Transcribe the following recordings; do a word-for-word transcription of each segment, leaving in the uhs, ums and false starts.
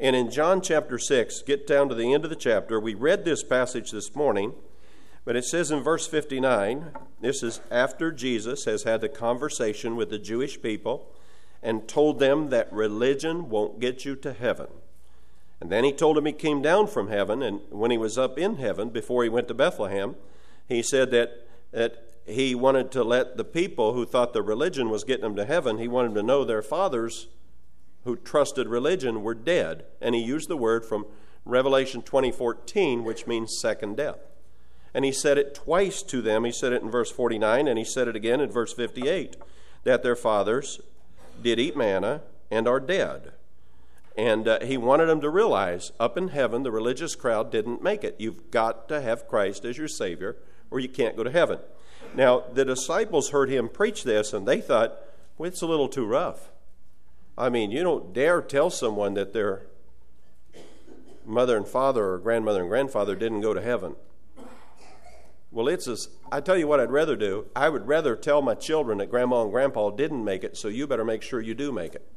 And in John chapter six, get down to the end of the chapter. We read this passage this morning, but it says in verse fifty-nine, this is after Jesus has had the conversation with the Jewish people and told them that religion won't get you to heaven. And then he told them he came down from heaven, and when he was up in heaven, before he went to Bethlehem, he said that, that he wanted to let the people who thought the religion was getting them to heaven, he wanted them to know their fathers who trusted religion were dead. And he used the word from Revelation twenty fourteen, which means second death. And he said it twice to them. He said it in verse forty-nine, and he said it again in verse fifty-eight, that their fathers did eat manna and are dead. And uh, he wanted them to realize up in heaven the religious crowd didn't make it. You've got to have Christ as your Savior or you can't go to heaven. Now, the disciples heard him preach this and they thought, well, it's a little too rough. I mean, you don't dare tell someone that their mother and father or grandmother and grandfather didn't go to heaven. Well, it's as, I tell you what I'd rather do. I would rather tell my children that grandma and grandpa didn't make it, so you better make sure you do make it.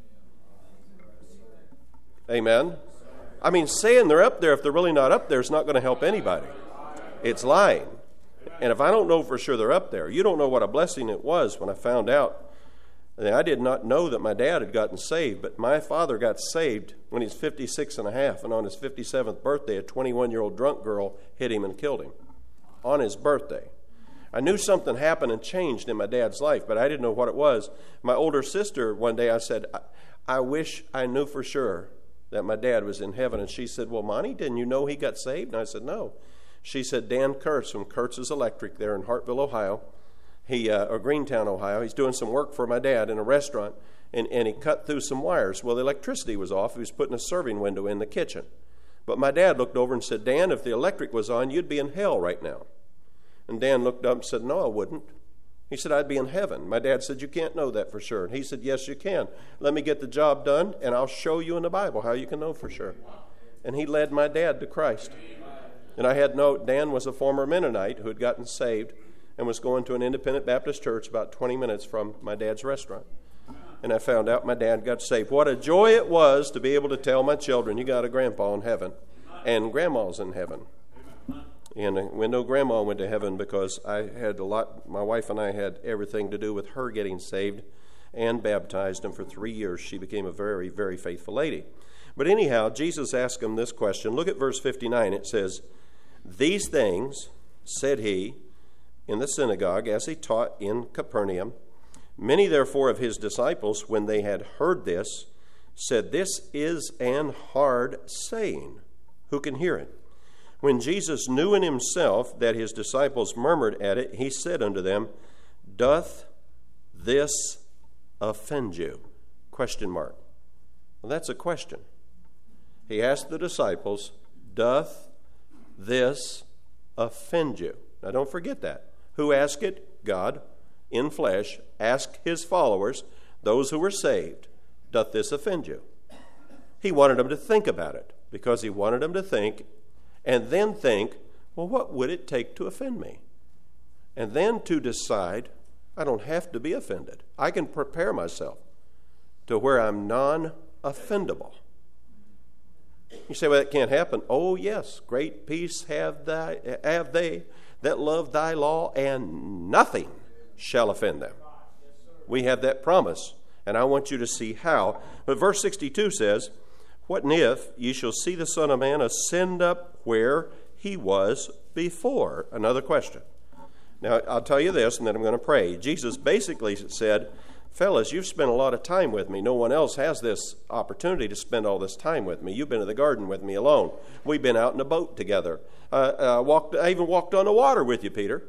Amen? I mean, saying they're up there if they're really not up there is not going to help anybody. It's lying. And if I don't know for sure they're up there, you don't know what a blessing it was when I found out. I did not know that my dad had gotten saved, but my father got saved when he was fifty-six and a half, and on his fifty-seventh birthday, a twenty-one-year-old drunk girl hit him and killed him on his birthday. I knew something happened and changed in my dad's life, but I didn't know what it was. My older sister, one day I said, I, I wish I knew for sure that my dad was in heaven. And she said, well, Monty, didn't you know he got saved? And I said, no. She said, Dan Kurtz from Kurtz's Electric there in Hartville, Ohio, he uh, or Greentown, Ohio, he's doing some work for my dad in a restaurant, and, and he cut through some wires. Well, the electricity was off. He was putting a serving window in the kitchen. But my dad looked over and said, Dan, if the electric was on, you'd be in hell right now. And Dan looked up and said, no, I wouldn't. He said, I'd be in heaven. My dad said, you can't know that for sure. And he said, yes, you can. Let me get the job done, and I'll show you in the Bible how you can know for sure. And he led my dad to Christ. And I had no, Dan was a former Mennonite who had gotten saved and was going to an independent Baptist church about twenty minutes from my dad's restaurant. And I found out my dad got saved. What a joy it was to be able to tell my children, you got a grandpa in heaven, and grandma's in heaven. And when no grandma went to heaven, because I had a lot, my wife and I had everything to do with her getting saved and baptized, and for three years she became a very, very faithful lady. But anyhow, Jesus asked him this question. Look at verse fifty-nine. It says, these things said he in the synagogue as he taught in Capernaum. Many therefore of his disciples, when they had heard this, said, this is an hard saying. Who can hear it? When Jesus knew in himself that his disciples murmured at it, he said unto them, doth this offend you? Question mark. Well, that's a question. He asked the disciples, doth this offend you? Now don't forget that. Who asked it? God, in flesh, asked his followers, those who were saved, doth this offend you? He wanted them to think about it, because he wanted them to think and then think, well, what would it take to offend me? And then to decide, I don't have to be offended. I can prepare myself to where I'm non-offendable. You say, well, that can't happen. Oh, yes, great peace have, thy, have they that love thy law, and nothing shall offend them. We have that promise, and I want you to see how. But verse sixty-two says, what if ye shall see the Son of Man ascend up where he was before? Another question. Now, I'll tell you this, and then I'm going to pray. Jesus basically said, fellas, you've spent a lot of time with me. No one else has this opportunity to spend all this time with me. You've been in the garden with me alone. We've been out in a boat together. Uh, uh, walked, I even walked on the water with you, Peter.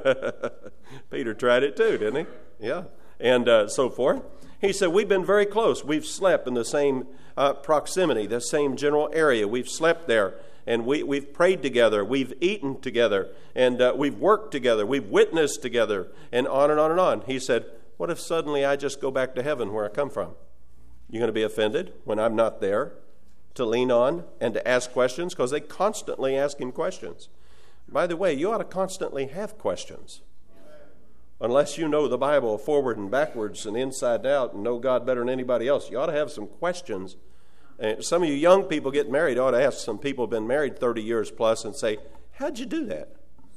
Peter tried it too, didn't he? Yeah. And uh, so forth. He said, we've been very close. We've slept in the same uh, proximity, the same general area. We've slept there, and we, we've prayed together. We've eaten together, and uh, we've worked together. We've witnessed together, and on and on and on. He said, what if suddenly I just go back to heaven where I come from? You're going to be offended when I'm not there to lean on and to ask questions? Because they constantly ask him questions. By the way, you ought to constantly have questions. Unless you know the Bible forward and backwards and inside out and know God better than anybody else, you ought to have some questions And some of you young people get married ought to ask some people who've been married thirty years plus and say, how'd you do that?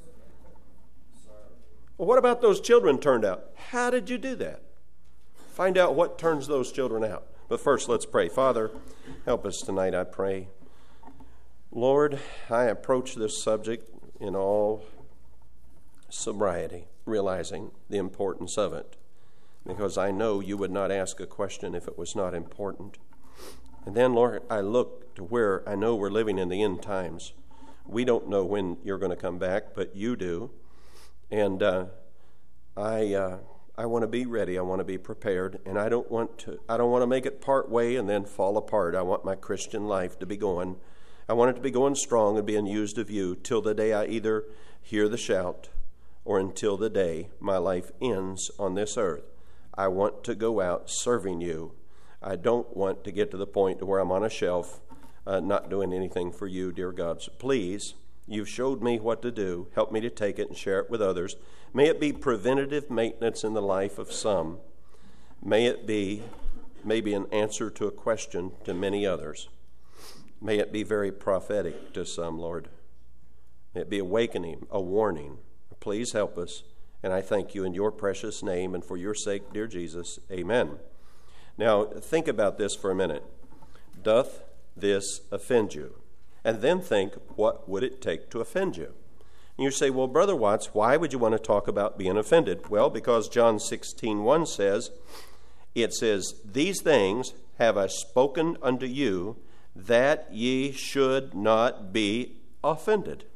Well, what about those children turned out? How did you do that? Find out what turns those children out. But first, let's pray. Father, help us tonight, I pray. Lord, I approach this subject in all sobriety, realizing the importance of it, because I know you would not ask a question if it was not important. And then, Lord, I look to where I know we're living in the end times. We don't know when you're going to come back, but you do. And uh, I uh, I want to be ready. I want to be prepared, and I don't want to. I don't want to make it part way and then fall apart. I want my Christian life to be going. I want it to be going strong and being used of you till the day I either hear the shout or until the day my life ends on this earth. I want to go out serving you. I don't want to get to the point where I'm on a shelf uh, not doing anything for you, dear God. So please, you've showed me what to do. Help me to take it and share it with others. May it be preventative maintenance in the life of some. May it be maybe an answer to a question to many others. May it be very prophetic to some, Lord. May it be awakening, a warning. Please help us. And I thank you in your precious name and for your sake, dear Jesus. Amen. Now, think about this for a minute. Doth this offend you? And then think, what would it take to offend you? And you say, well, Brother Watts, why would you want to talk about being offended? Well, because John sixteen one says, it says, these things have I spoken unto you, that ye should not be offended.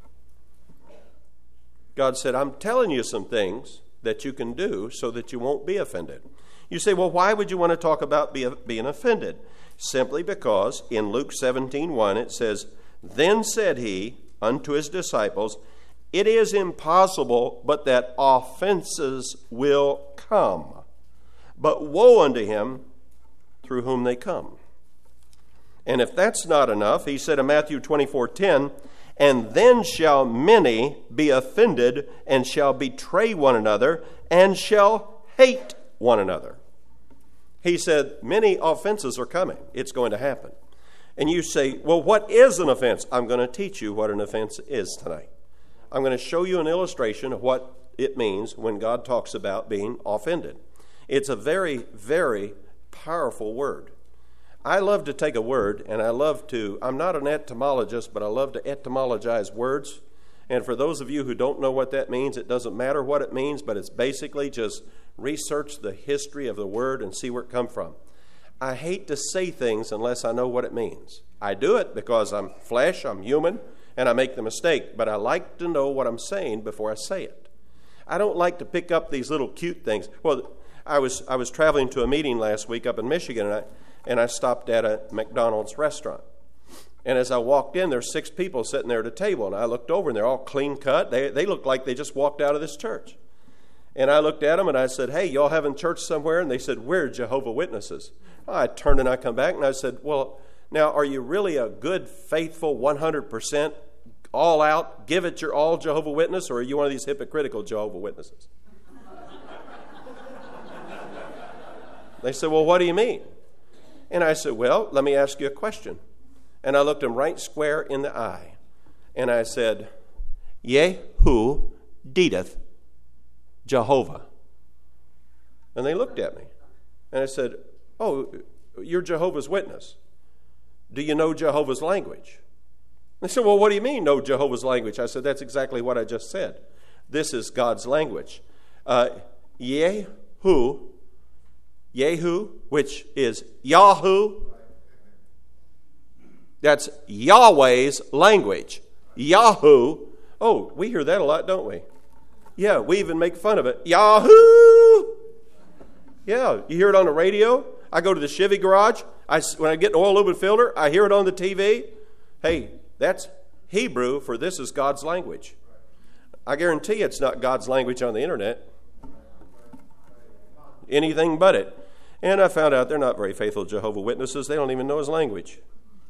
God said, I'm telling you some things that you can do so that you won't be offended. You say, well, why would you want to talk about be, being offended? Simply because in Luke seventeen one it says, then said he unto his disciples, it is impossible but that offenses will come. But woe unto him through whom they come. And if that's not enough, he said in Matthew twenty-four ten, and then shall many be offended and shall betray one another and shall hate one another. He said, many offenses are coming. It's going to happen. And you say, well, what is an offense? I'm going to teach you what an offense is tonight. I'm going to show you an illustration of what it means when God talks about being offended. It's a very, very powerful word. I love to take a word, and I love to, I'm not an etymologist, but I love to etymologize words. And for those of you who don't know what that means, it doesn't matter what it means, but it's basically just research the history of the word and see where it come from. I hate to say things unless I know what it means. I do it because I'm flesh, I'm human, and I make the mistake, but I like to know what I'm saying before I say it. I don't like to pick up these little cute things. Well, I was I was traveling to a meeting last week up in Michigan, and I and I stopped at a McDonald's restaurant. And as I walked in, there's six people sitting there at a table, and I looked over, and they're all clean cut. They they look like they just walked out of this church. And I looked at them, and I said, hey, y'all having church somewhere? And they said, we're Jehovah's Witnesses. I turned and I come back, and I said, well, now, are you really a good, faithful, one hundred percent, all out, give it your all Jehovah's Witness, or are you one of these hypocritical Jehovah's Witnesses? They said, well, what do you mean? And I said, well, let me ask you a question. And I looked them right square in the eye. And I said, Yehu deedeth Jehovah. And they looked at me. And I said, oh, you're Jehovah's Witness. Do you know Jehovah's language? They said, well, what do you mean, know Jehovah's language? I said, that's exactly what I just said. This is God's language. Uh, Yehu, Yehu, which is Yahoo. That's Yahweh's language. Yahoo. Oh, we hear that a lot, don't we? Yeah, we even make fun of it. Yahoo! Yeah, you hear it on the radio. I go to the Chevy garage. I, when I get an oil lubricant filter, I hear it on the T V. Hey, that's Hebrew for this is God's language. I guarantee it's not God's language on the internet. Anything but it. And I found out they're not very faithful Jehovah's Witnesses. They don't even know his language.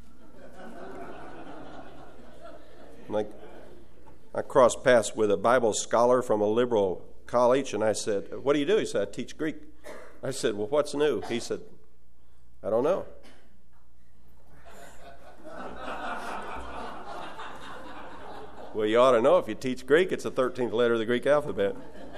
Like, I crossed paths with a Bible scholar from a liberal college, and I said, what do you do? He said, I teach Greek. I said, well, what's new? He said, I don't know. Well, you ought to know if you teach Greek, it's the thirteenth letter of the Greek alphabet.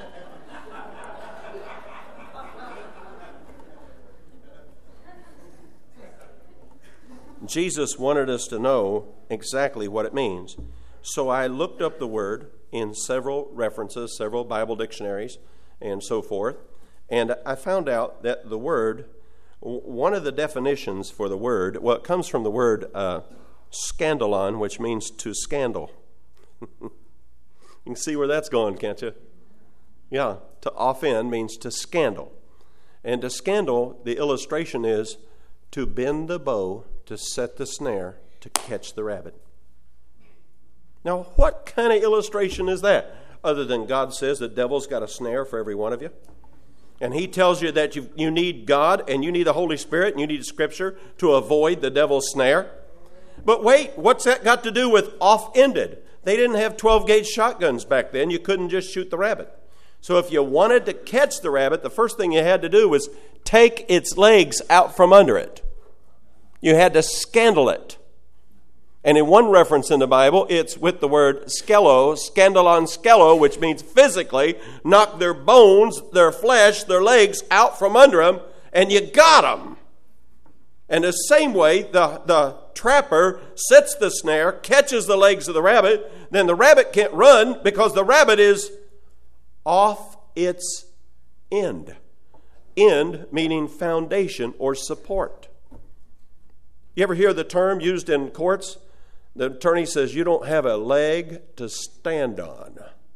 Jesus wanted us to know exactly what it means. So I looked up the word in several references, several Bible dictionaries, and so forth, and I found out that the word, one of the definitions for the word, well, it comes from the word uh, scandalon, which means to scandal. You can see where that's going, can't you? Yeah, to offend means to scandal. And to scandal, the illustration is to bend the bow, to set the snare, to catch the rabbit. Now, what kind of illustration is that? Other than God says the devil's got a snare for every one of you. And he tells you that you, you need God and you need the Holy Spirit and you need Scripture to avoid the devil's snare. But wait, what's that got to do with off-ended? They didn't have twelve-gauge shotguns back then. You couldn't just shoot the rabbit. So if you wanted to catch the rabbit, the first thing you had to do was take its legs out from under it. You had to scandal it. And in one reference in the Bible, it's with the word skello, scandalon skello, which means physically knock their bones, their flesh, their legs out from under them, and you got them. And the same way, the, the trapper sets the snare, catches the legs of the rabbit, then the rabbit can't run because the rabbit is off its end. End meaning foundation or support. You ever hear the term used in courts? The attorney says, you don't have a leg to stand on.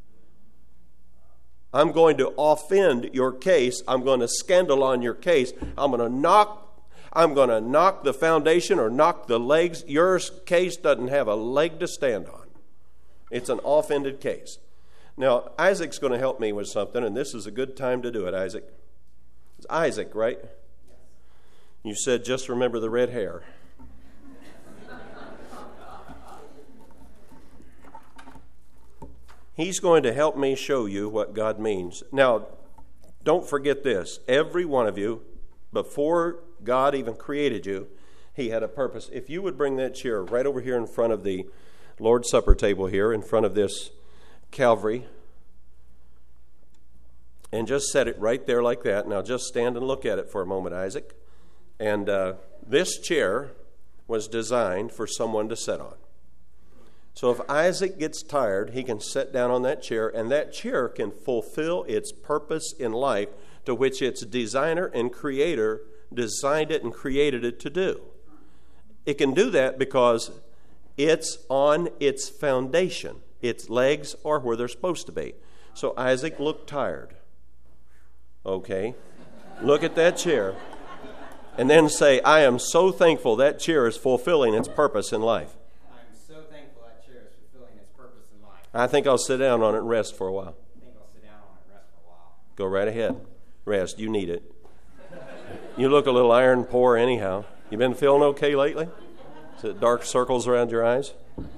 I'm going to offend your case. I'm going to scandal on your case. I'm going to knock I'm going to knock the foundation or knock the legs. Your case doesn't have a leg to stand on. It's an offended case. Now, Isaac's going to help me with something, and this is a good time to do it, Isaac. It's Isaac, right? You said, just remember the red hair. He's going to help me show you what God means. Now, don't forget this. Every one of you, before God even created you, He had a purpose. If you would bring that chair right over here in front of the Lord's Supper table here, in front of this Calvary, and just set it right there like that. Now just stand and look at it for a moment, Isaac. And uh, this chair was designed for someone to sit on. So if Isaac gets tired, he can sit down on that chair, and that chair can fulfill its purpose in life to which its designer and creator designed it and created it to do. It can do that because it's on its foundation. Its legs are where they're supposed to be. So Isaac looked tired. Okay. Look at that chair. And then say, I am so thankful that chair is fulfilling its purpose in life. I think I'll sit down on it and rest for a while. I think I'll sit down on it and rest for a while. Go right ahead. Rest. You need it. You look a little iron poor anyhow. You been feeling okay lately? Is it dark circles around your eyes?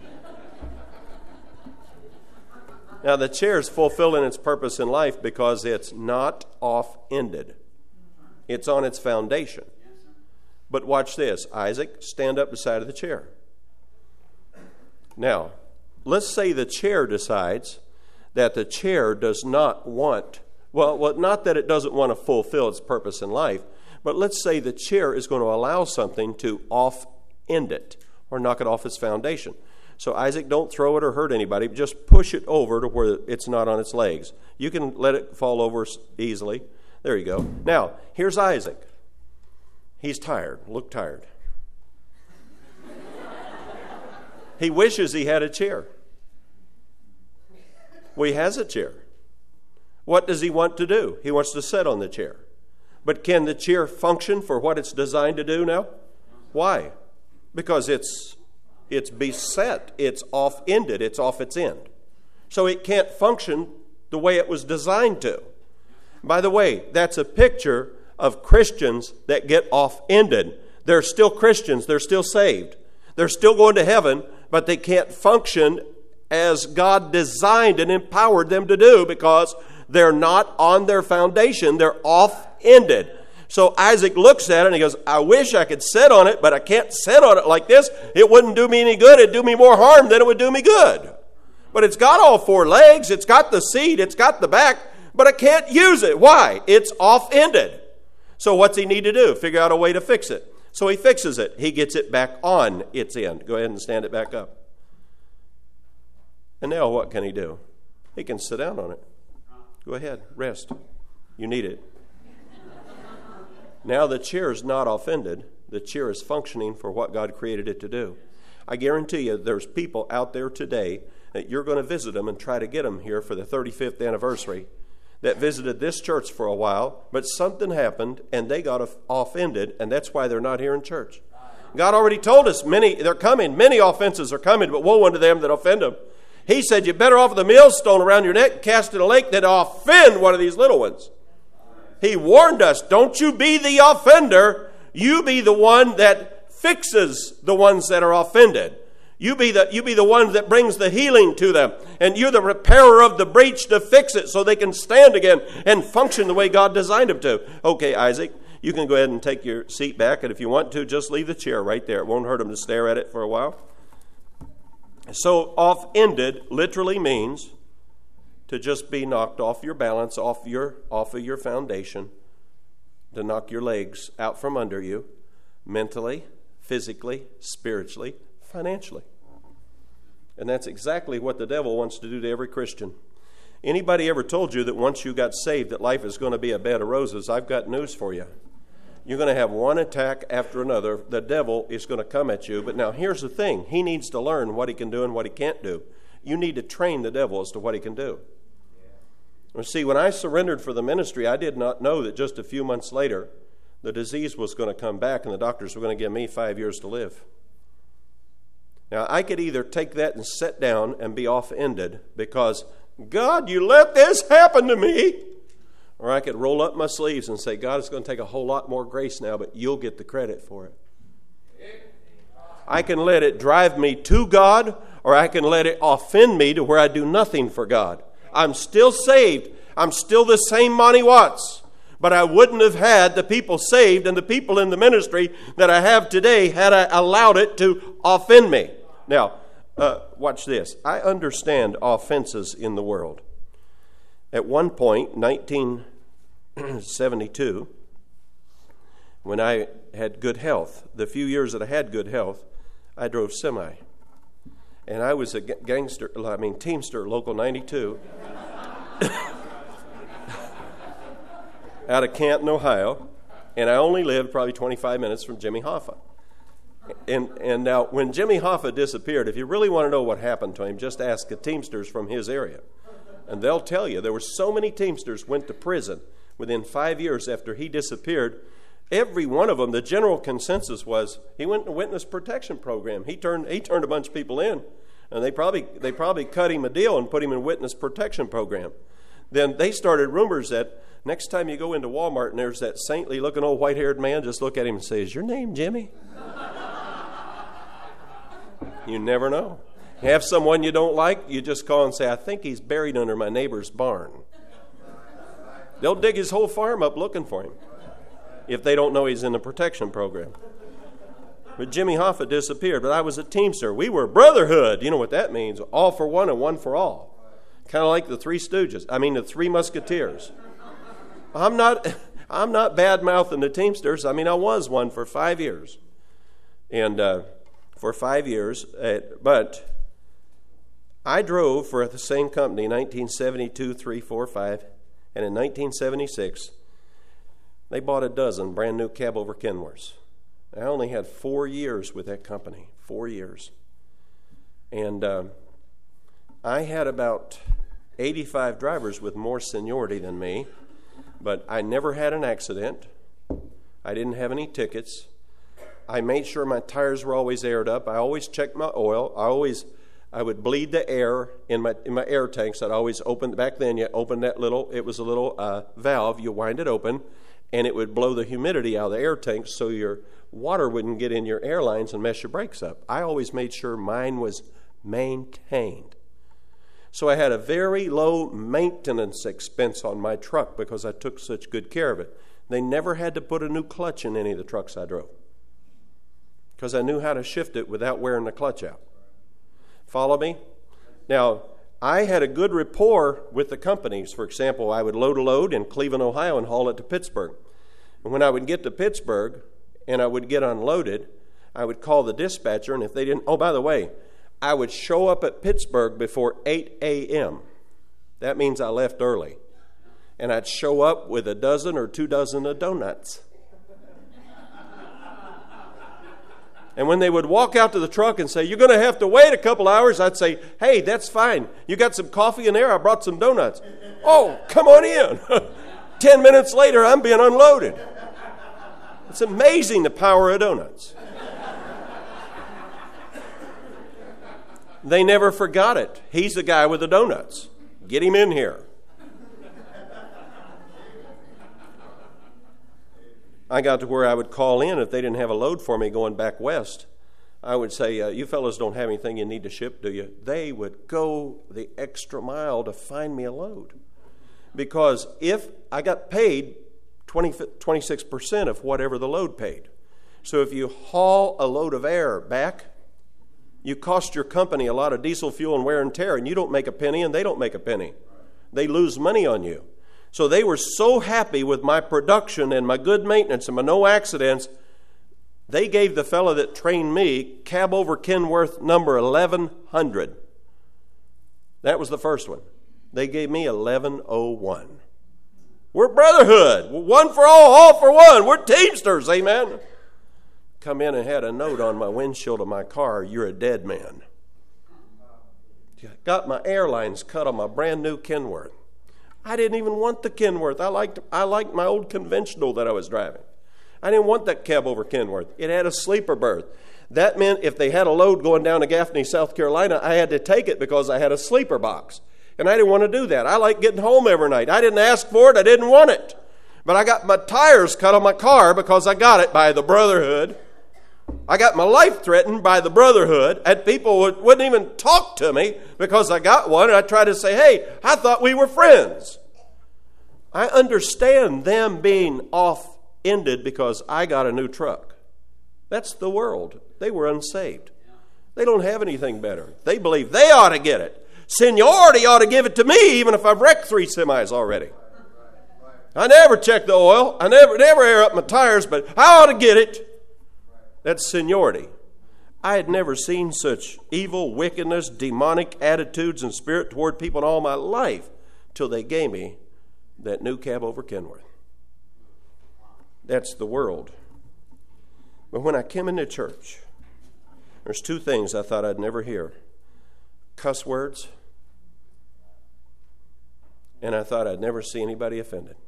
Now, the chair is fulfilling its purpose in life because it's not off-ended. It's on its foundation. But watch this. Isaac, stand up beside of the chair. Now, let's say the chair decides that the chair does not want, well, well, not that it doesn't want to fulfill its purpose in life, but let's say the chair is going to allow something to off-end it or knock it off its foundation. So Isaac, don't throw it or hurt anybody. Just push it over to where it's not on its legs. You can let it fall over easily. There you go. Now, here's Isaac. He's tired. Look tired. He wishes he had a chair. Well, he has a chair. What does he want to do? He wants to sit on the chair. But can the chair function for what it's designed to do now? Why? Because it's it's beset. It's off-ended. It's off its end. So it can't function the way it was designed to. By the way, that's a picture of Christians that get off-ended. They're still Christians. They're still saved. They're still going to heaven, but they can't function as God designed and empowered them to do because they're not on their foundation. They're off-ended. So Isaac looks at it and he goes, I wish I could sit on it, but I can't sit on it like this. It wouldn't do me any good. It'd do me more harm than it would do me good. but it's got all four legs, it's got the seat, it's got the back, but I can't use it. Why? It's off-ended. So what's he need to do? Figure out a way to fix it. So he fixes it. He gets it back on its end. Go ahead and stand it back up. And now what can he do? He can sit down on it. Go ahead, rest. You need it. Now the chair is not off-ended. The chair is functioning for what God created it to do. I guarantee you there's people out there today that you're going to visit them and try to get them here for the thirty-fifth anniversary that visited this church for a while, but something happened and they got off-ended, and that's why they're not here in church. God already told us many, they're coming, many offenses are coming, but woe unto them that offend them. He said you're better off with a millstone around your neck and cast in a lake than offend one of these little ones. He warned us, don't you be the offender, you be the one that fixes the ones that are offended. You be the you be the one that brings the healing to them. And you're the repairer of the breach to fix it so they can stand again and function the way God designed them to. Okay, Isaac, you can go ahead and take your seat back. And if you want to, just leave the chair right there. It won't hurt them to stare at it for a while. So off-ended literally means to just be knocked off your balance, off your off of your foundation, to knock your legs out from under you, mentally, physically, spiritually, financially. And that's exactly what the devil wants to do to every Christian. Anybody ever told you that once you got saved that life is going to be a bed of roses? I've got news for you. You're going to have one attack after another. The devil is going to come at you. But now here's the thing. He needs to learn what he can do and what he can't do. You need to train the devil as to what he can do. Yeah. See, when I surrendered for the ministry, I did not know that just a few months later the disease was going to come back and the doctors were going to give me five years to live. Now, I could either take that and sit down and be off-ended because, God, you let this happen to me. Or I could roll up my sleeves and say, God, it's going to take a whole lot more grace now, but you'll get the credit for it. I can let it drive me to God, or I can let it offend me to where I do nothing for God. I'm still saved. I'm still the same Monty Watts. But I wouldn't have had the people saved and the people in the ministry that I have today had I allowed it to offend me. Now, uh, watch this. I understand offenses in the world. At one point, nineteen seventy-two, when I had good health, the few years that I had good health, I drove semi. And I was a gangster, I mean, Teamster, Local ninety-two, out of Canton, Ohio, and I only lived probably twenty-five minutes from Jimmy Hoffa. And and now, when Jimmy Hoffa disappeared, if you really want to know what happened to him, just ask the Teamsters from his area. And they'll tell you, there were so many Teamsters went to prison within five years after he disappeared. Every one of them, the general consensus was, he went in a witness protection program. He turned he turned a bunch of people in, and they probably they probably cut him a deal and put him in a witness protection program. Then they started rumors that next time you go into Walmart and there's that saintly-looking old white-haired man, just look at him and say, is your name Jimmy? You never know. You have someone you don't like, you just call and say, I think he's buried under my neighbor's barn. They'll dig his whole farm up looking for him if they don't know he's in the protection program. But Jimmy Hoffa disappeared, but I was a Teamster. We were brotherhood. You know what that means. All for one and one for all. Kind of like the Three Stooges. I mean, the Three Musketeers. I'm not I'm not bad-mouthing the Teamsters. I mean, I was one for five years. And uh, for five years. Uh, but I drove for the same company, nineteen seventy-two, three, four, five. And in nineteen seventy-six, they bought a dozen brand new cab over Kenworths. I only had four years with that company. Four years. And uh, I had about eighty-five drivers with more seniority than me. But I never had an accident. I didn't have any tickets. I made sure my tires were always aired up. I always checked my oil. I always, I would bleed the air in my in my air tanks. I'd always open, back then you opened that little, it was a little uh, valve, you wind it open, and it would blow the humidity out of the air tanks so your water wouldn't get in your air lines and mess your brakes up. I always made sure mine was maintained. So I had a very low maintenance expense on my truck because I took such good care of it. They never had to put a new clutch in any of the trucks I drove because I knew how to shift it without wearing the clutch out. Follow me? Now, I had a good rapport with the companies. For example, I would load a load in Cleveland, Ohio, and haul it to Pittsburgh. And when I would get to Pittsburgh and I would get unloaded, I would call the dispatcher, and if they didn't, oh, by the way, I would show up at Pittsburgh before eight a.m. That means I left early. And I'd show up with a dozen or two dozen of donuts. And when they would walk out to the truck and say, you're going to have to wait a couple hours, I'd say, hey, that's fine. You got some coffee in there? I brought some donuts. Oh, come on in. Ten minutes later, I'm being unloaded. It's amazing the power of donuts. They never forgot it. He's the guy with the donuts. Get him in here. I got to where I would call in if they didn't have a load for me going back west. I would say, uh, you fellas don't have anything you need to ship, do you? They would go the extra mile to find me a load. Because if I got paid twenty, twenty-six percent of whatever the load paid. So if you haul a load of air back, you cost your company a lot of diesel fuel and wear and tear, and you don't make a penny and they don't make a penny. They lose money on you. So they were so happy with my production and my good maintenance and my no accidents, they gave the fellow that trained me cab over Kenworth number eleven hundred. That was the first one. They gave me eleven oh one. We're brotherhood. One for all, all for one. We're Teamsters, amen. Come in and had a note on my windshield of my car, you're a dead man. Got my airlines cut on my brand new Kenworth. I didn't even want the Kenworth. I liked I liked my old conventional that I was driving. I didn't want that cab over Kenworth. It had a sleeper berth. That meant if they had a load going down to Gaffney, South Carolina, I had to take it because I had a sleeper box. And I didn't want to do that. I like getting home every night. I didn't ask for it. I didn't want it. But I got my tires cut on my car because I got it by the brotherhood. I got my life threatened by the brotherhood, and people would, wouldn't even talk to me because I got one, and I tried to say, hey, I thought we were friends. I understand them being off-ended because I got a new truck. That's the world. They were unsaved. They don't have anything better. They believe they ought to get it. Seniority ought to give it to me even if I've wrecked three semis already. I never check the oil. I never, never air up my tires, but I ought to get it. That's seniority. I had never seen such evil, wickedness, demonic attitudes and spirit toward people in all my life till they gave me that new cab over Kenworth. That's the world. But when I came into church, there's two things I thought I'd never hear. Cuss words, and I thought I'd never see anybody offended.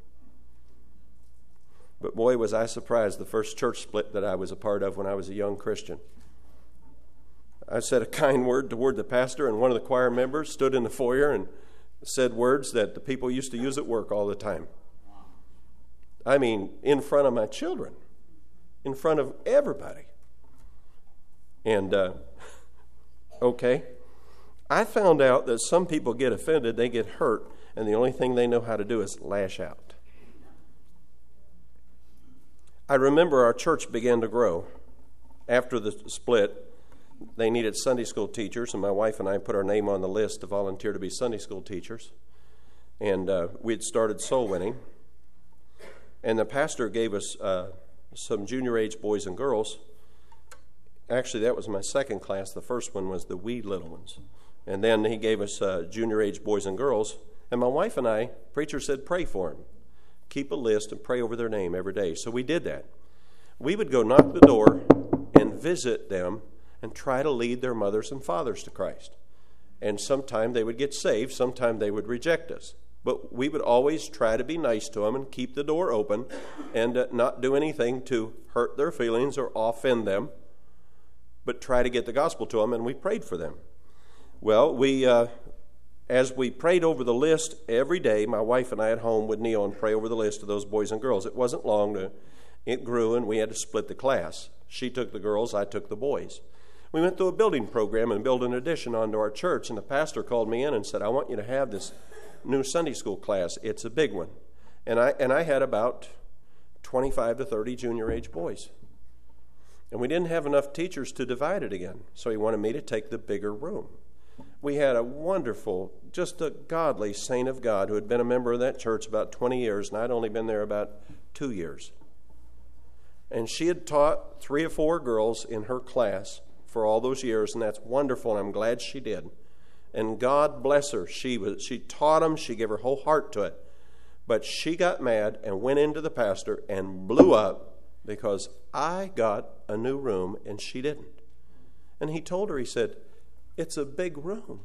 But boy, was I surprised the first church split that I was a part of when I was a young Christian. I said a kind word toward the pastor, and one of the choir members stood in the foyer and said words that the people used to use at work all the time. I mean, in front of my children, in front of everybody. And, uh, okay, I found out that some people get offended, they get hurt, and the only thing they know how to do is lash out. I remember our church began to grow. After the split, they needed Sunday school teachers, and my wife and I put our name on the list to volunteer to be Sunday school teachers. And uh, we had started soul winning. And the pastor gave us uh, some junior-age boys and girls. Actually, that was my second class. The first one was the wee little ones. And then he gave us uh, junior-age boys and girls. And my wife and I, preacher said, pray for them. Keep a list and pray over their name every day. So we did that. We would go knock the door and visit them and try to lead their mothers and fathers to Christ. And sometime they would get saved, sometime they would reject us. But we would always try to be nice to them and keep the door open and uh, not do anything to hurt their feelings or offend them, but try to get the gospel to them, and we prayed for them. Well, we... Uh, As we prayed over the list every day, my wife and I at home would kneel and pray over the list of those boys and girls. It wasn't long. To, it grew, and we had to split the class. She took the girls, I took the boys. We went through a building program and built an addition onto our church, and the pastor called me in and said, I want you to have this new Sunday school class. It's a big one. And I, and I had about twenty-five to thirty junior-age boys. And we didn't have enough teachers to divide it again, so he wanted me to take the bigger room. We had a wonderful, just a godly saint of God who had been a member of that church about twenty years, and I'd only been there about two years. And she had taught three or four girls in her class for all those years, and that's wonderful, and I'm glad she did. And God bless her. She was, she taught them. She gave her whole heart to it. But she got mad and went into the pastor and blew up because I got a new room and she didn't. And he told her, he said, it's a big room.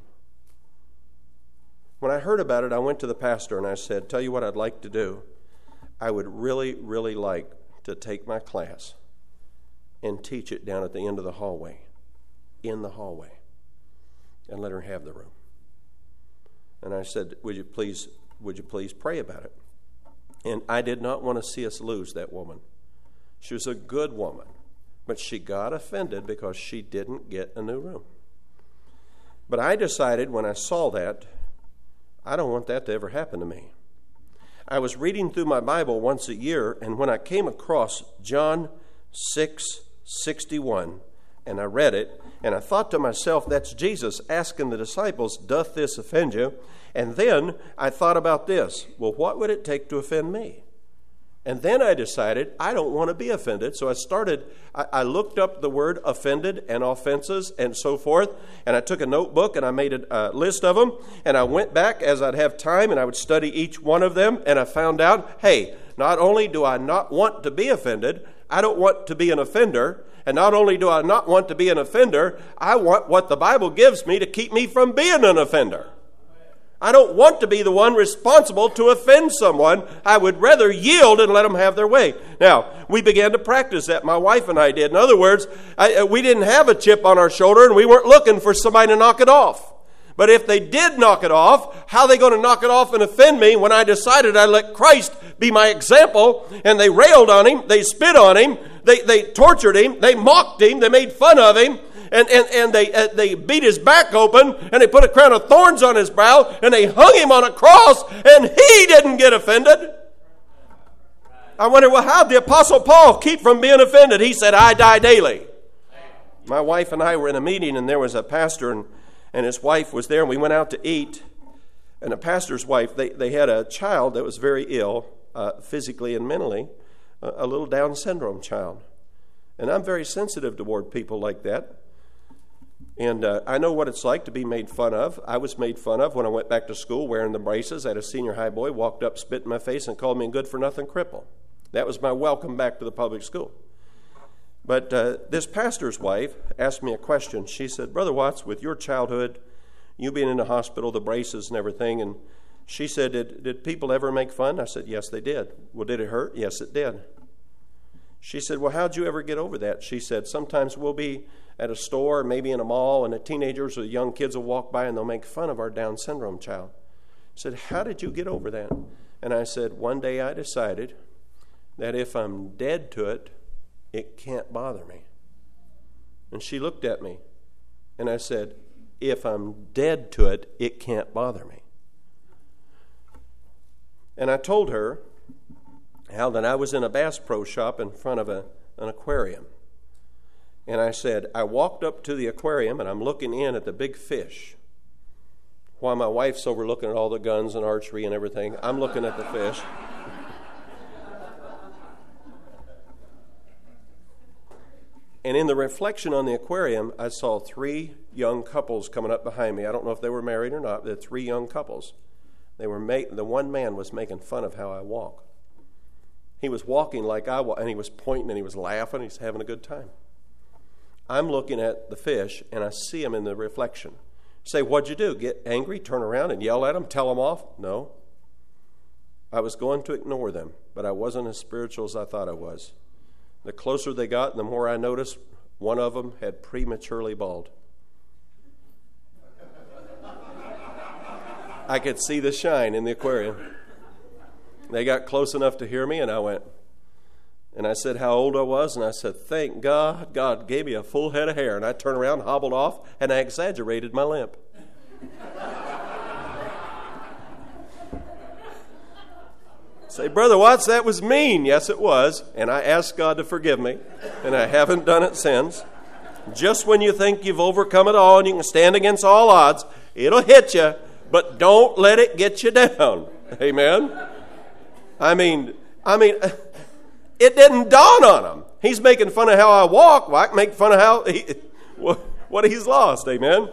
When I heard about it, I went to the pastor and I said, tell you what I'd like to do. I would really, really like to take my class and teach it down at the end of the hallway, in the hallway, and let her have the room. And I said, would you please, would you please pray about it? And I did not want to see us lose that woman. She was a good woman, but she got offended because she didn't get a new room. But I decided when I saw that, I don't want that to ever happen to me. I was reading through my Bible once a year, and when I came across John six sixty-one, and I read it, and I thought to myself, that's Jesus asking the disciples, doth this offend you? And then I thought about this, well, what would it take to offend me? And then I decided I don't want to be offended. So I started, I, I looked up the word offended and offenses and so forth. And I took a notebook and I made a, a list of them. And I went back as I'd have time and I would study each one of them. And I found out, hey, not only do I not want to be offended, I don't want to be an offender. And not only do I not want to be an offender, I want what the Bible gives me to keep me from being an offender. I don't want to be the one responsible to offend someone. I would rather yield and let them have their way. Now, we began to practice that. My wife and I did. In other words, I, we didn't have a chip on our shoulder and we weren't looking for somebody to knock it off. But if they did knock it off, how are they going to knock it off and offend me when I decided I'd let Christ be my example? And they railed on him, they spit on him, they, they tortured him, they mocked him, they made fun of him. And, and, and they uh, they beat his back open, and they put a crown of thorns on his brow, and they hung him on a cross, and he didn't get offended. I wonder, well, how did the Apostle Paul keep from being offended? He said, I die daily. My wife and I were in a meeting, and there was a pastor, and, and his wife was there, and we went out to eat. And the pastor's wife, they, they had a child that was very ill, uh, physically and mentally, a, a little Down syndrome child. And I'm very sensitive toward people like that. And uh, I know what it's like to be made fun of. I was made fun of when I went back to school wearing the braces. I had a senior high boy walked up, spit in my face, and called me a good-for-nothing cripple. That was my welcome back to the public school. But uh, this pastor's wife asked me a question. She said, Brother Watts, with your childhood, you being in the hospital, the braces and everything, and she said, did, did people ever make fun? I said, yes, they did. Well, did it hurt? Yes, it did. She said, well, how'd you ever get over that? She said, sometimes we'll be at a store, maybe in a mall, and the teenagers or the young kids will walk by and they'll make fun of our Down syndrome child. I said, how did you get over that? And I said, one day I decided that if I'm dead to it, it can't bother me. And she looked at me, and I said, if I'm dead to it, it can't bother me. And I told her how that I was in a Bass Pro shop in front of a, an aquarium. And I said, I walked up to the aquarium and I'm looking in at the big fish. While my wife's over looking at all the guns and archery and everything, I'm looking at the fish. And in the reflection on the aquarium, I saw three young couples coming up behind me. I don't know if they were married or not. They're three young couples. They were ma- the one man was making fun of how I walk. He was walking like I walk, and he was pointing and he was laughing. He's having a good time. I'm looking at the fish, and I see him in the reflection. Say, what'd you do? Get angry, turn around, and yell at them, tell them off? No. I was going to ignore them, but I wasn't as spiritual as I thought I was. The closer they got, the more I noticed one of them had prematurely bald. I could see the shine in the aquarium. They got close enough to hear me, and I went, and I said how old I was, and I said, thank God, God gave me a full head of hair. And I turned around, hobbled off, and I exaggerated my limp. Say, Brother Watts, that was mean. Yes, it was. And I asked God to forgive me, and I haven't done it since. Just when you think you've overcome it all and you can stand against all odds, it'll hit you, but don't let it get you down. Amen? I mean, I mean, it didn't dawn on him. He's making fun of how I walk. Well, I can make fun of how he, what he's lost. Amen?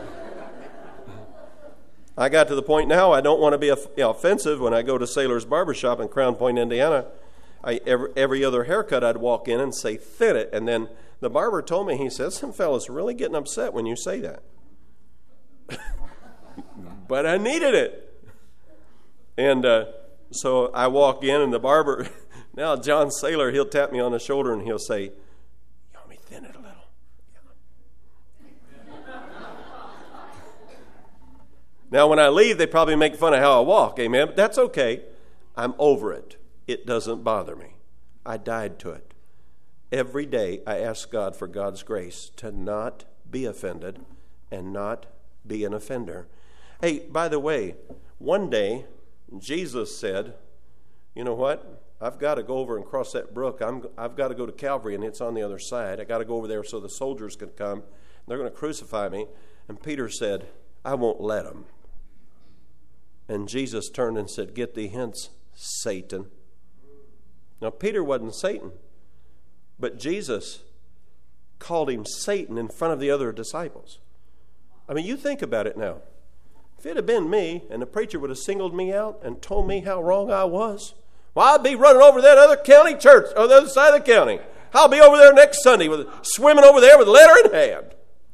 I got to the point now I don't want to be offensive when I go to Sailor's Barbershop in Crown Point, Indiana. I, every, every other haircut I'd walk in and say, thin it. And then the barber told me, he says, some fella's really getting upset when you say that. But I needed it. And uh, so I walk in and the barber, now John Sailor, he'll tap me on the shoulder and he'll say, you want me to thin it a little? Now, when I leave, they probably make fun of how I walk, amen? But that's okay. I'm over it. It doesn't bother me. I died to it. Every day, I ask God for God's grace to not be offended and not be an offender. Hey, by the way, one day, Jesus said, you know what? I've got to go over and cross that brook. I'm, I've got to go to Calvary, and it's on the other side. I've got to go over there so the soldiers can come. They're going to crucify me. And Peter said, I won't let them. And Jesus turned and said, get thee hence, Satan. Now, Peter wasn't Satan, but Jesus called him Satan in front of the other disciples. I mean, you think about it now. If it had been me and the preacher would have singled me out and told me how wrong I was, well, I'd be running over that other county church, or the other side of the county. I'll be over there next Sunday, with swimming over there with a letter in hand.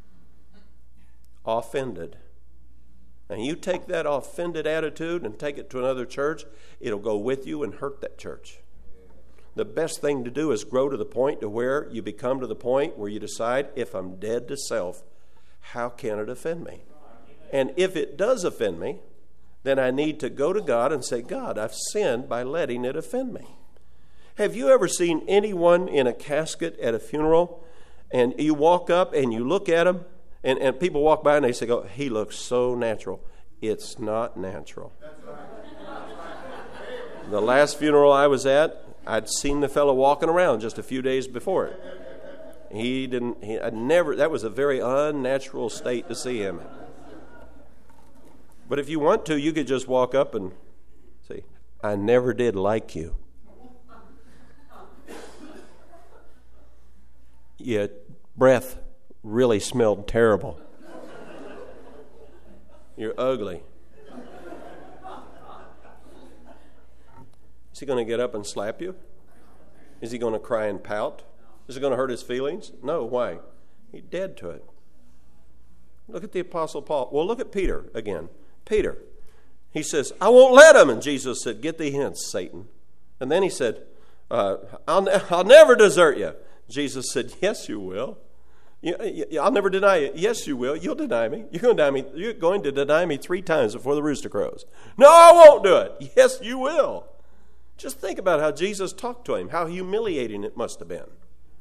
Offended. And you take that offended attitude and take it to another church, it'll go with you and hurt that church. The best thing to do is grow to the point to where you become to the point where you decide, if I'm dead to self, how can it offend me? And if it does offend me, then I need to go to God and say, God, I've sinned by letting it offend me. Have you ever seen anyone in a casket at a funeral, and you walk up and you look at them, and, and people walk by and they say, oh, he looks so natural. It's not natural. The last funeral I was at, I'd seen the fellow walking around just a few days before it. He didn't, he, I never, that was a very unnatural state to see him in. But if you want to, you could just walk up and say, I never did like you. Your breath really smelled terrible. You're ugly. Is he going to get up and slap you? Is he going to cry and pout? Is it going to hurt his feelings? No. Why? He's dead to it. Look at the Apostle Paul. Well, look at Peter again. Peter, he says, I won't let him. And Jesus said, get thee hence, Satan. And then he said, uh, I'll, ne- I'll never desert you. Jesus said, yes, you will. You, you, I'll never deny you. Yes, you will. You'll deny me. You're going to deny me. You're going to deny me three times before the rooster crows. No, I won't do it. Yes, you will. Just think about how Jesus talked to him, how humiliating it must have been.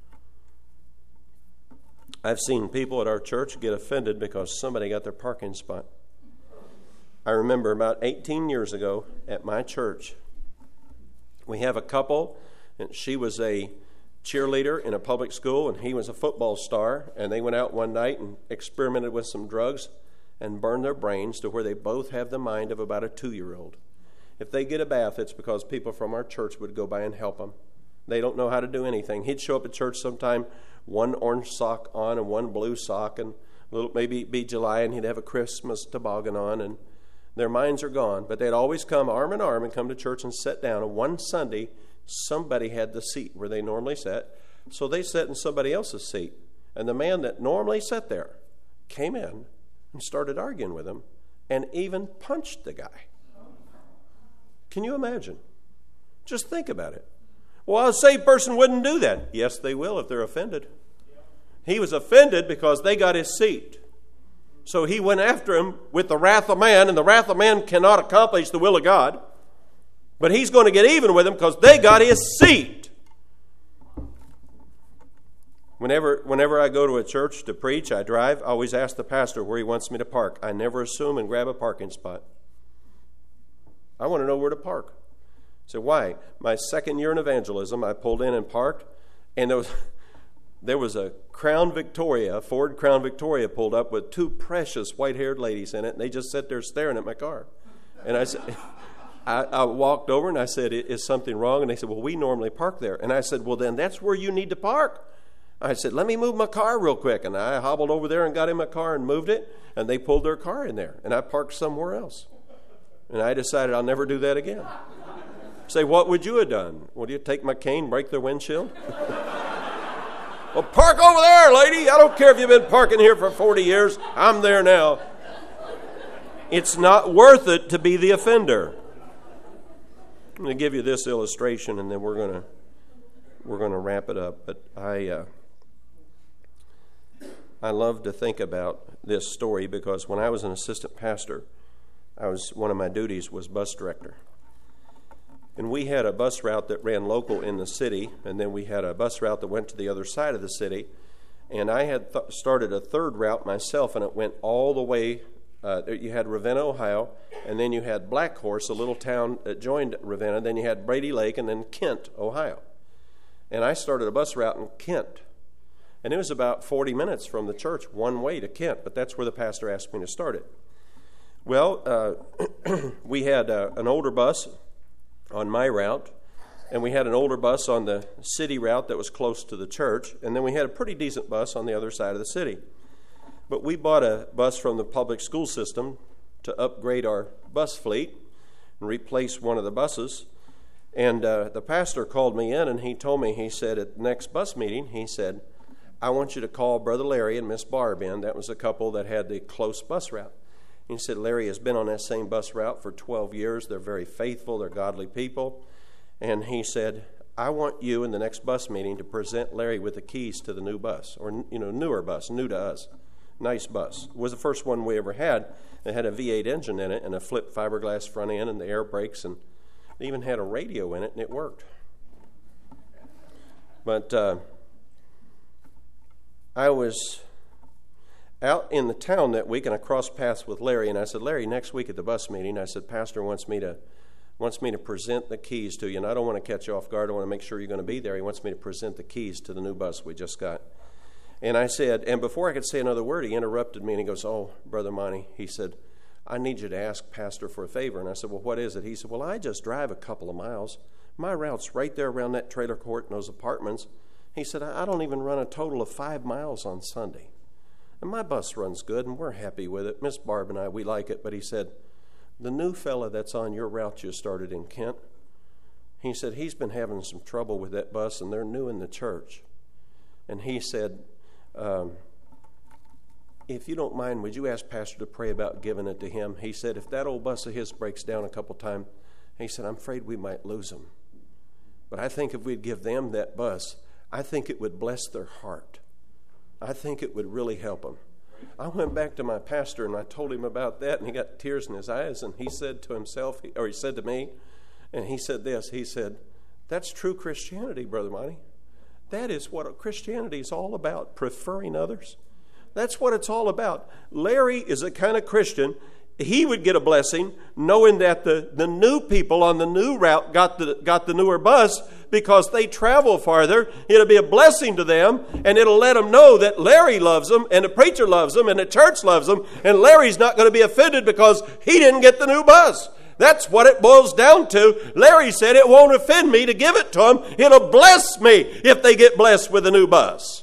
I've seen people at our church get offended because somebody got their parking spot. I remember about eighteen years ago at my church, we have a couple, and she was a cheerleader in a public school, and he was a football star, and they went out one night and experimented with some drugs and burned their brains to where they both have the mind of about a two-year-old. If they get a bath, it's because people from our church would go by and help them. They don't know how to do anything. He'd show up at church sometime, one orange sock on and one blue sock, and a little, maybe it'd be July, and he'd have a Christmas toboggan on, and their minds are gone. But they'd always come arm in arm and come to church and sit down. And one Sunday, somebody had the seat where they normally sat, so they sat in somebody else's seat. And the man that normally sat there came in and started arguing with him and even punched the guy. Can you imagine? Just think about it. Well, a saved person wouldn't do that. Yes, they will if they're offended. He was offended because they got his seat. So he went after him with the wrath of man, and the wrath of man cannot accomplish the will of God. But he's going to get even with them because they got his seat. Whenever, whenever I go to a church to preach, I drive, I always ask the pastor where he wants me to park. I never assume and grab a parking spot. I want to know where to park. So why? My second year in evangelism, I pulled in and parked, and there was, there was a Crown Victoria, a Ford Crown Victoria pulled up with two precious white-haired ladies in it, and they just sat there staring at my car. And I said, I, I walked over and I said, is something wrong? And they said, well, we normally park there. And I said, well, then that's where you need to park. I said, let me move my car real quick. And I hobbled over there and got in my car and moved it, and they pulled their car in there, and I parked somewhere else. And I decided I'll never do that again. Say, what would you have done? Would you take my cane, break their windshield? Well, park over there, lady. I don't care if you've been parking here for forty years. I'm there now. It's not worth it to be the offender. I'm going to give you this illustration, and then we're going to we're going to wrap it up. But I uh, I love to think about this story because when I was an assistant pastor, I was one of my duties was bus director. And we had a bus route that ran local in the city, and then we had a bus route that went to the other side of the city. And I had th- started a third route myself, and it went all the way. Uh, you had Ravenna, Ohio, and then you had Black Horse, a little town that joined Ravenna. Then you had Brady Lake, and then Kent, Ohio. And I started a bus route in Kent. And it was about forty minutes from the church, one way to Kent, but that's where the pastor asked me to start it. Well, uh, we had uh, an older bus on my route, and we had an older bus on the city route that was close to the church, and then we had a pretty decent bus on the other side of the city. But we bought a bus from the public school system to upgrade our bus fleet and replace one of the buses. And uh, the pastor called me in, and he told me, he said, at the next bus meeting, he said, I want you to call Brother Larry and Miss Barb in. That was a couple that had the close bus route. He said, Larry has been on that same bus route for twelve years. They're very faithful. They're godly people. And he said, I want you in the next bus meeting to present Larry with the keys to the new bus, or, you know, newer bus, new to us. Nice bus. It was the first one we ever had. It had a V eight engine in it and a flip fiberglass front end and the air brakes, and it even had a radio in it, and it worked. But uh, I was out in the town that week, and I crossed paths with Larry, and I said, Larry, next week at the bus meeting, I said, Pastor wants me to wants me to present the keys to you, and I don't want to catch you off guard. I want to make sure you're going to be there. He wants me to present the keys to the new bus we just got. And I said, and before I could say another word, he interrupted me, and he goes, oh, Brother Monty, he said, I need you to ask Pastor for a favor. And I said, well, what is it? He said, well, I just drive a couple of miles. My route's right there around that trailer court and those apartments. He said, I don't even run a total of five miles on Sunday. And my bus runs good, and we're happy with it. Miss Barb and I, we like it. But he said, the new fella that's on your route you started in Kent, he said, he's been having some trouble with that bus, and they're new in the church. And he said, um, if you don't mind, would you ask Pastor to pray about giving it to him? He said, if that old bus of his breaks down a couple times, he said, I'm afraid we might lose him. But I think if we'd give them that bus, I think it would bless their heart. I think it would really help them. I went back to my pastor and I told him about that, and he got tears in his eyes, and he said to himself, or he said to me, and he said this, he said, that's true Christianity, Brother Monty. That is what Christianity is all about, preferring others. That's what it's all about. Larry is a kind of Christian. He would get a blessing knowing that the, the new people on the new route got the got the newer bus because they travel farther. It'll be a blessing to them, and it'll let them know that Larry loves them, and the preacher loves them, and the church loves them, and Larry's not going to be offended because he didn't get the new bus. That's what it boils down to. Larry said it won't offend me to give it to them. It'll bless me if they get blessed with a new bus.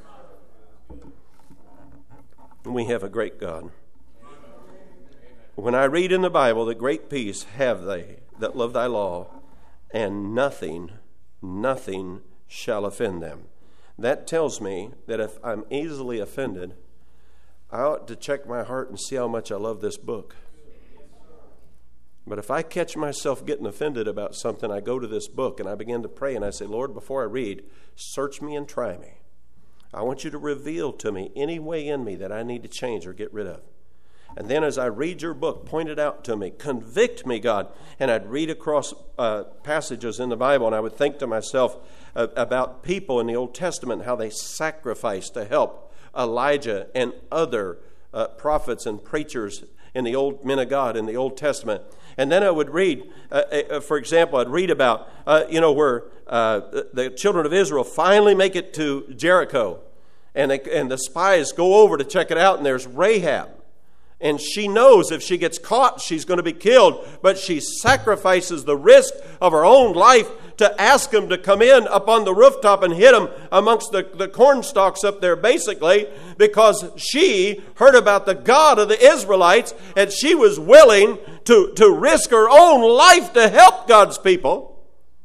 And we have a great God. When I read in the Bible that great peace have they that love thy law, and nothing, nothing shall offend them. That tells me that if I'm easily offended, I ought to check my heart and see how much I love this book. But if I catch myself getting offended about something, I go to this book and I begin to pray and I say, Lord, before I read, search me and try me. I want you to reveal to me any way in me that I need to change or get rid of. And then as I read your book, point it out to me. Convict me, God. And I'd read across uh, passages in the Bible, and I would think to myself uh, about people in the Old Testament, how they sacrificed to help Elijah and other uh, prophets and preachers in the old men of God in the Old Testament. And then I would read, uh, uh, for example, I'd read about, uh, you know, where uh, the, the children of Israel finally make it to Jericho. And, they, and the spies go over to check it out, and there's Rahab. And she knows if she gets caught, she's going to be killed. But she sacrifices the risk of her own life to ask them to come in up on the rooftop and hit them amongst the, the corn stalks up there, basically, because she heard about the God of the Israelites, and she was willing to, to risk her own life to help God's people.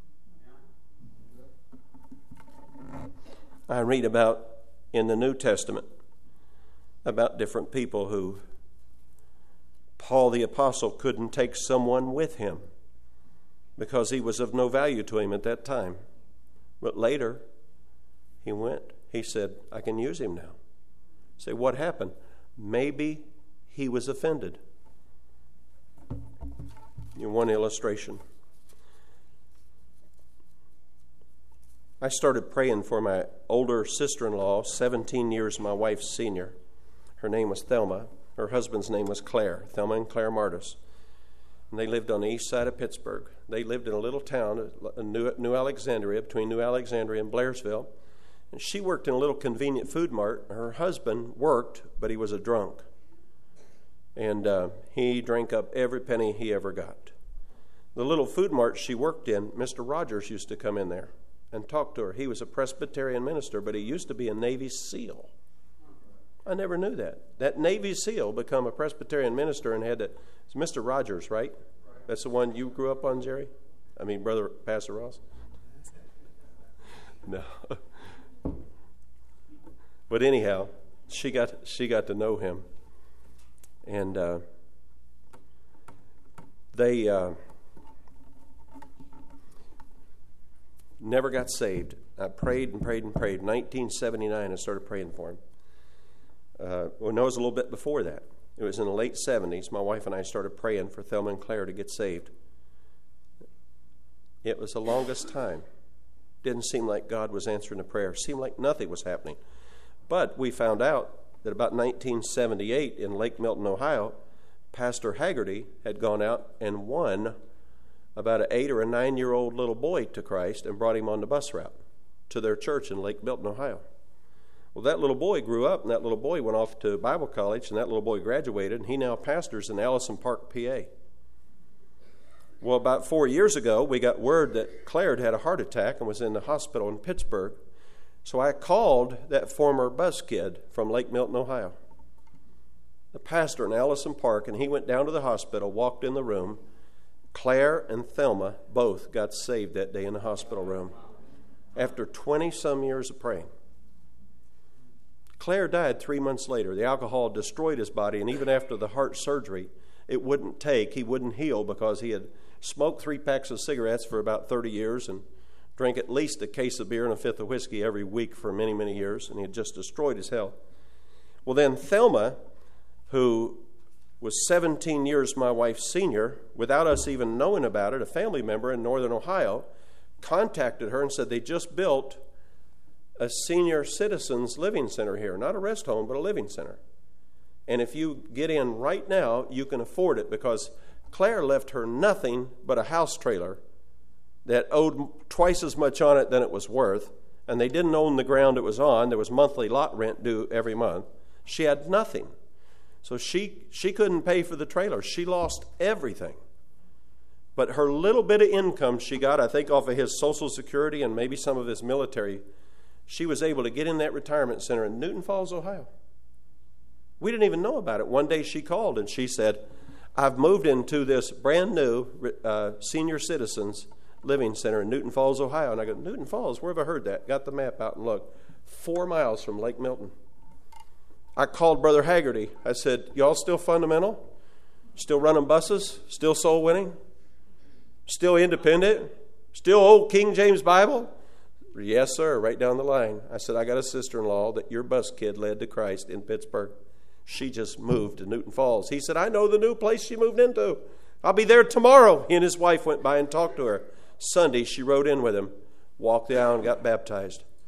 I read about in the New Testament about different people who Paul the Apostle couldn't take someone with him because he was of no value to him at that time. But later, he went. He said, I can use him now. Say, what happened? Maybe he was offended. In one illustration, I started praying for my older sister-in-law, seventeen years my wife's senior. Her name was Thelma. Her husband's name was Claire, Thelma and Claire Martis. And they lived on the east side of Pittsburgh. They lived in a little town, New, New Alexandria, between New Alexandria and Blairsville. And she worked in a little convenient food mart. Her husband worked, but he was a drunk. And uh, he drank up every penny he ever got. The little food mart she worked in, Mister Rogers used to come in there and talk to her. He was a Presbyterian minister, but he used to be a Navy SEAL. I never knew that. That Navy SEAL become a Presbyterian minister and had to, it's Mister Rogers, right? That's the one you grew up on, Jerry? I mean, Brother Pastor Ross? No. But anyhow, she got she got to know him. And uh, they uh, never got saved. I prayed and prayed and prayed. nineteen seventy-nine, I started praying for him. Uh, well, no, it was a little bit before that. It was in the late seventies. My wife and I started praying for Thelma and Claire to get saved. It was the longest time. Didn't seem like God was answering the prayer. It seemed like nothing was happening. But we found out that about nineteen seventy-eight in Lake Milton, Ohio, Pastor Haggerty had gone out and won about an eight or a nine-year-old little boy to Christ and brought him on the bus route to their church in Lake Milton, Ohio. Well, that little boy grew up, and that little boy went off to Bible college, and that little boy graduated, and he now pastors in Allison Park, P A. Well, about four years ago, we got word that Claire had had a heart attack and was in the hospital in Pittsburgh. So I called that former bus kid from Lake Milton, Ohio, the pastor in Allison Park, and he went down to the hospital, walked in the room. Claire and Thelma both got saved that day in the hospital room after twenty-some years of praying. Claire died three months later. The alcohol destroyed his body, and even after the heart surgery, it wouldn't take, he wouldn't heal because he had smoked three packs of cigarettes for about thirty years and drank at least a case of beer and a fifth of whiskey every week for many, many years, and he had just destroyed his health. Well, then Thelma, who was seventeen years my wife's senior, without us even knowing about it, a family member in northern Ohio contacted her and said they just built a senior citizens living center here, not a rest home, but a living center. And if you get in right now, you can afford it because Claire left her nothing but a house trailer that owed twice as much on it than it was worth, and they didn't own the ground it was on. There was monthly lot rent due every month. She had nothing. So she, she couldn't pay for the trailer. She lost everything. But her little bit of income she got, I think off of his Social Security and maybe some of his military, she was able to get in that retirement center in Newton Falls, Ohio. We didn't even know about it. One day she called and she said, I've moved into this brand new uh, senior citizens living center in Newton Falls, Ohio. And I go, Newton Falls, where have I heard that? Got the map out and looked. Four miles from Lake Milton. I called Brother Haggerty. I said, y'all still fundamental? Still running buses? Still soul winning? Still independent? Still old King James Bible? Yes, sir, right down the line. I said, I got a sister-in-law that your bus kid led to Christ in Pittsburgh. She just moved to Newton Falls. He said, I know the new place she moved into. I'll be there tomorrow. He and his wife went by and talked to her. Sunday, she rode in with him, walked down, got baptized.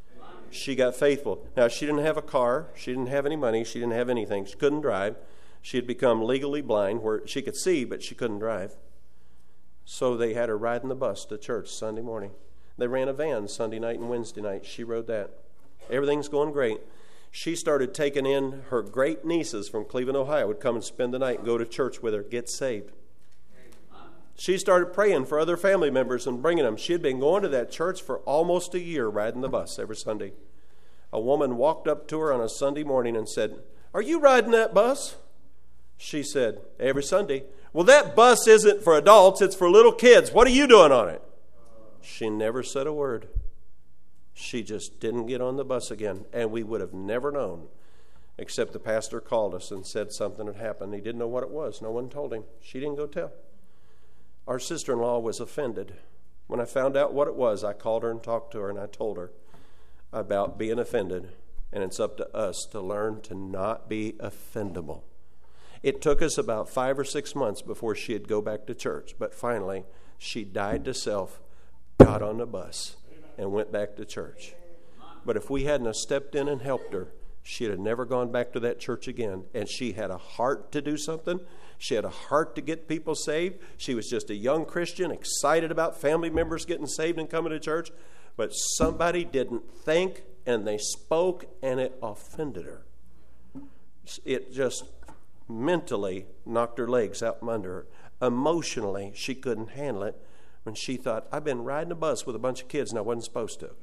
She got faithful. Now, she didn't have a car. She didn't have any money. She didn't have anything. She couldn't drive. She had become legally blind where she could see, but she couldn't drive. So they had her riding the bus to church Sunday morning. They ran a van Sunday night and Wednesday night. She rode that. Everything's going great. She started taking in her great nieces from Cleveland, Ohio, would come and spend the night and go to church with her, get saved. She started praying for other family members and bringing them. She had been going to that church for almost a year, riding the bus every Sunday. A woman walked up to her on a Sunday morning and said, "Are you riding that bus?" She said, "Every Sunday." "Well, that bus isn't for adults, it's for little kids. What are you doing on it?" She never said a word. She just didn't get on the bus again, and we would have never known, except the pastor called us and said something had happened. He didn't know what it was. No one told him. She didn't go tell. Our sister-in-law was offended. When I found out what it was, I called her and talked to her, and I told her about being offended, and it's up to us to learn to not be offendable. It took us about five or six months before she'd go back to church, but finally she died to self, got on the bus, and went back to church. But if we hadn't have stepped in and helped her, she'd have never gone back to that church again. And she had a heart to do something. She had a heart to get people saved. She was just a young Christian, excited about family members getting saved and coming to church. But somebody didn't think, and they spoke, and it offended her. It just mentally knocked her legs out from under her. Emotionally, she couldn't handle it when she thought, "I've been riding a bus with a bunch of kids and I wasn't supposed to."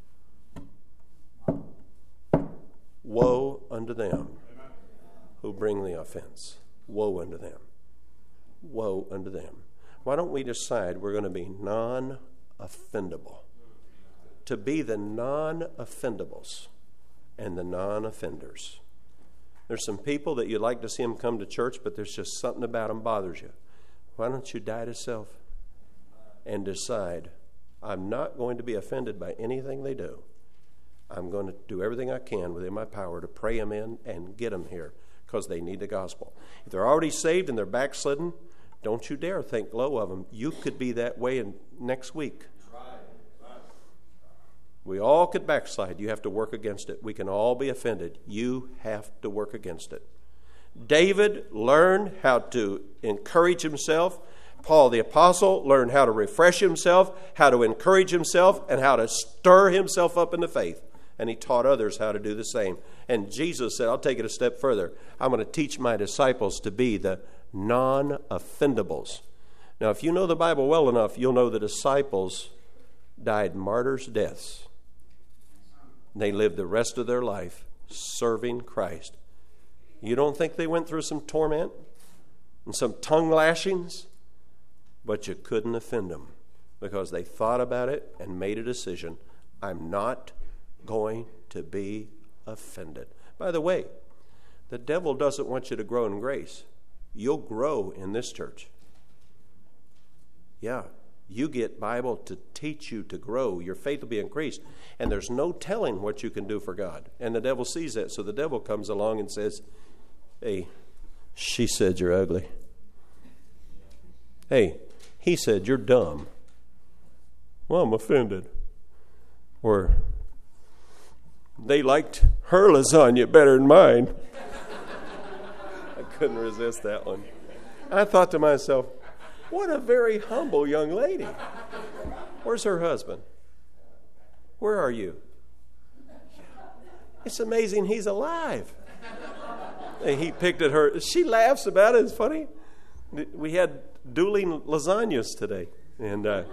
Woe unto them who bring the offense. Woe unto them. Woe unto them. Why don't we decide we're going to be non-offendable? To be the non-offendables and the non-offenders. There's some people that you'd like to see them come to church, but there's just something about them bothers you. Why don't you die to self and decide, I'm not going to be offended by anything they do. I'm going to do everything I can within my power to pray them in and get them here because they need the gospel. If they're already saved and they're backslidden, don't you dare think low of them. You could be that way in next week. We all could backslide. You have to work against it. We can all be offended. You have to work against it. David learned how to encourage himself. Paul the Apostle learned how to refresh himself, how to encourage himself, and how to stir himself up in the faith. And he taught others how to do the same. And Jesus said, I'll take it a step further. I'm going to teach my disciples to be the non-offendables. Now, if you know the Bible well enough, you'll know the disciples died martyrs' deaths. They lived the rest of their life serving Christ. You don't think they went through some torment and some tongue lashings? But you couldn't offend them because they thought about it and made a decision. I'm not going to be offended. By the way, the devil doesn't want you to grow in grace. You'll grow in this church. Yeah, you get Bible to teach you to grow. Your faith will be increased. And there's no telling what you can do for God. And the devil sees that. So the devil comes along and says, hey, she said you're ugly. Hey, he said you're dumb. Well, I'm offended. Or they liked her lasagna better than mine. I couldn't resist that one. I thought to myself, what a very humble young lady. Where's her husband? Where are you? It's amazing he's alive. And he picked at her. She laughs about it. It's funny. We had dueling lasagnas today. And uh,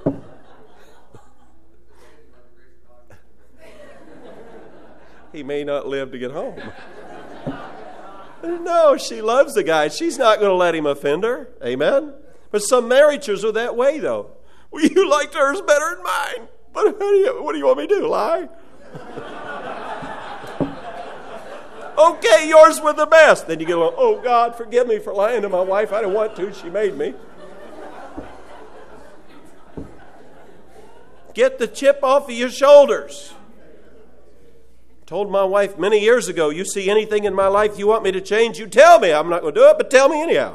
he may not live to get home. No, she loves the guy. She's not going to let him offend her. Amen? But some marriages are that way, though. Well, you liked hers better than mine. But what do you, what do you want me to do, lie? Okay, yours were the best. Then you get along, oh, God, forgive me for lying to my wife. I didn't want to. She made me. Get the chip off of your shoulders. Told my wife many years ago, you see anything in my life you want me to change, you tell me. I'm not going to do it, but tell me anyhow.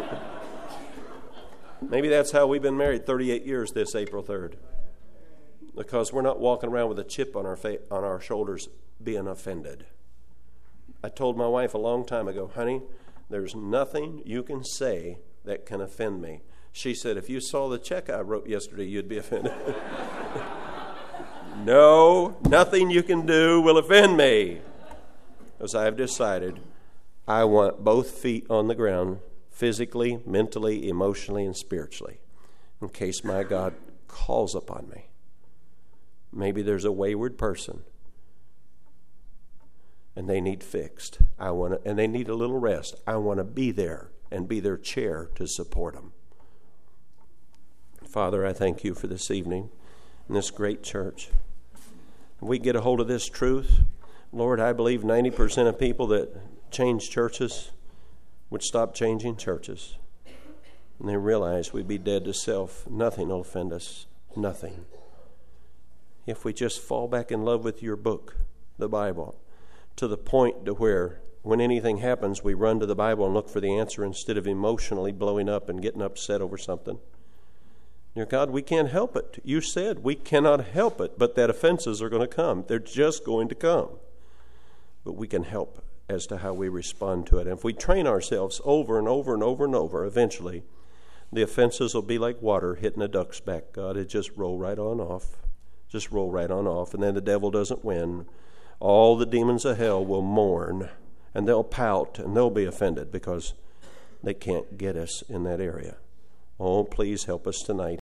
Maybe that's how we've been married thirty-eight years this April third. because we're not walking around with a chip on our fa- on our shoulders being offended. I told my wife a long time ago, honey, there's nothing you can say that can offend me. She said, if you saw the check I wrote yesterday, you'd be offended. No, nothing you can do will offend me. Because I have decided I want both feet on the ground, physically, mentally, emotionally, and spiritually, in case my God calls upon me. Maybe there's a wayward person and they need fixed. I want to, and they need a little rest. I want to be there and be their chair to support them. Father, I thank you for this evening in this great church. If we get a hold of this truth, Lord, I believe ninety percent of people that change churches would stop changing churches. And they realize we'd be dead to self. Nothing will offend us. Nothing. If we just fall back in love with your book, the Bible, to the point to where when anything happens, we run to the Bible and look for the answer instead of emotionally blowing up and getting upset over something. Dear God, we can't help it. You said we cannot help it, but that offenses are going to come. They're just going to come. But we can help as to how we respond to it. And if we train ourselves over and over and over and over, eventually the offenses will be like water hitting a duck's back. God, it just roll right on off. Just roll right on off. And then the devil doesn't win. All the demons of hell will mourn, and they'll pout, and they'll be offended because they can't get us in that area. Oh, please help us tonight.